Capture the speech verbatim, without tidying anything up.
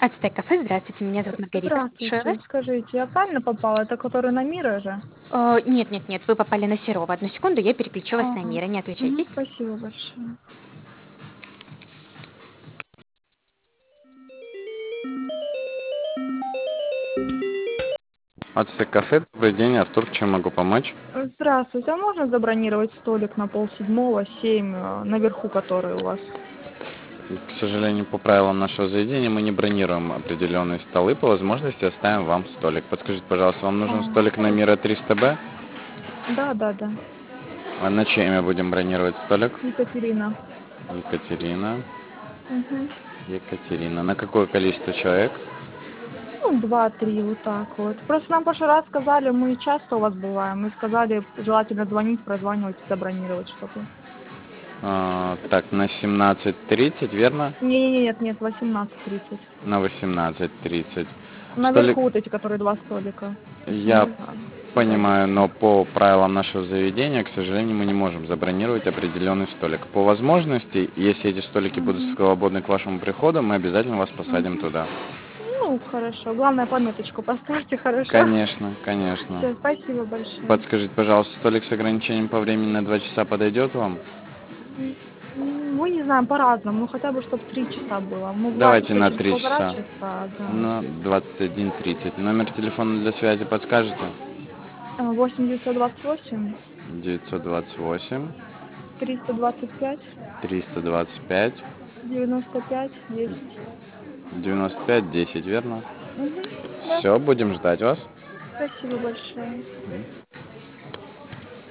Ацтек кафе. Здравствуйте, меня зовут Маргарита. Слушаю Здравствуйте. вас. Скажите, я правильно попала? Это который на Мира же? Э, нет нет нет, вы попали на Серова. Одну секунду, я переключу вас на Ага. Мира, не Мгм. отключайтесь. Спасибо большое. Ацтек кафе. Добрый день, Артур. Чем могу помочь? Здравствуйте. А можно забронировать столик на полседьмого, семь, э, наверху, который у вас? К сожалению, по правилам нашего заведения мы не бронируем определенные столы. По возможности оставим вам столик. Подскажите, пожалуйста, вам А, нужен столик на хорошо. Мира триста Б? Да, да, да. А на чье имя будем бронировать столик? Екатерина. Екатерина. Угу. Екатерина. На какое количество человек? Ну, два-три, вот так вот. Просто нам в прошлый раз сказали, мы часто у вас бываем, мы сказали, желательно звонить, прозванивать, забронировать что-то. А, так, на семнадцать тридцать, верно? Не, нет, нет, восемнадцать тридцать. На восемнадцать тридцать. Столик, Наверху вот эти, которые два столика. Если я можно сказать. понимаю, но по правилам нашего заведения, к сожалению, мы не можем забронировать определенный столик. По возможности, если эти столики будут Угу. свободны к вашему приходу, мы обязательно вас посадим Угу. туда. Ну, хорошо. Главное, пометочку поставьте, хорошо? Конечно, конечно. Все, спасибо большое. Подскажите, пожалуйста, столик с ограничением по времени на два часа подойдет вам? М, м, Мы не знаем по-разному, ну хотя бы чтобы три часа было. Ну, бывает Давайте вообще на через три полтора часа. часа, да. На двадцать один тридцать. Номер телефона для связи подскажете? А, восемь девятьсот двадцать восемь девятьсот двадцать восемь триста двадцать пять триста двадцать пять девяносто пять десять. девяносто пять десять, верно? Угу, да. Все, будем ждать вас. Спасибо большое.